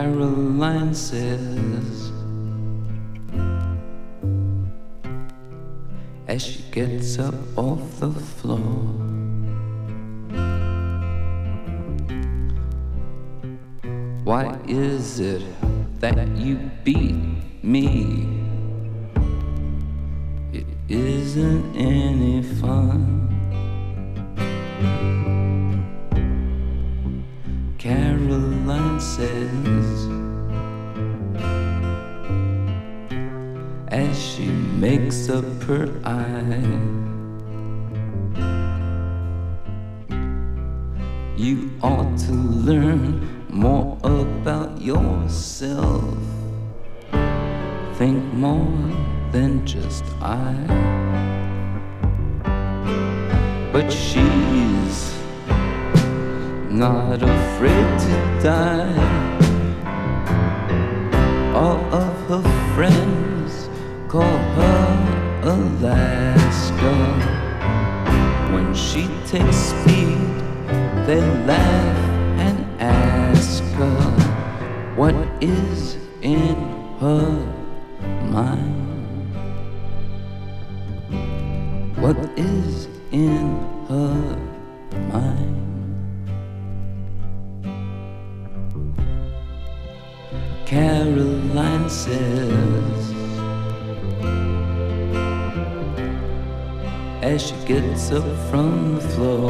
Caroline says, as she gets up off the floor, why is it that you beat me? It isn't any fun. Caroline says, as she makes up her eye, you ought to learn more about yourself. Think more than just I. But she's not afraid to die. All of her friends call her Alaska. When she takes speed, they laugh and ask her, what is in her mind? What is in her mind? Caroline says, as she gets up from the floor,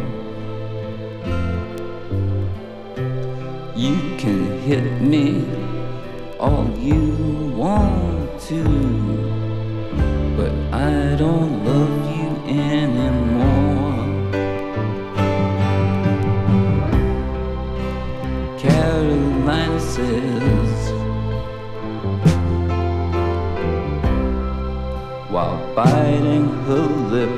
you can hit me all you want to, but I don't love you anymore. Caroline says, while biting her lip,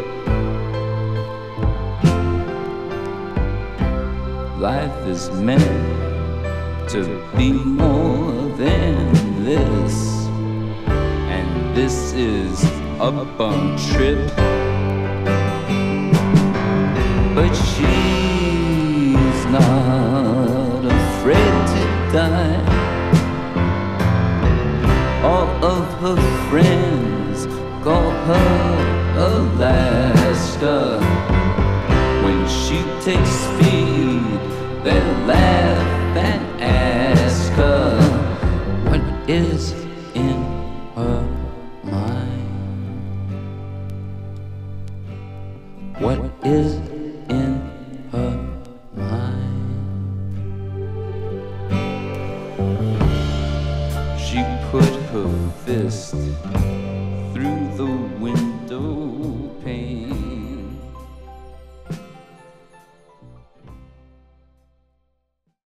life is meant to be more than this, and this is a bum trip. But she's not afraid to die. All of her friends call her Alaska. When she takes speed, they laugh and ask her, what is in her mind? What is in her mind? She put her fist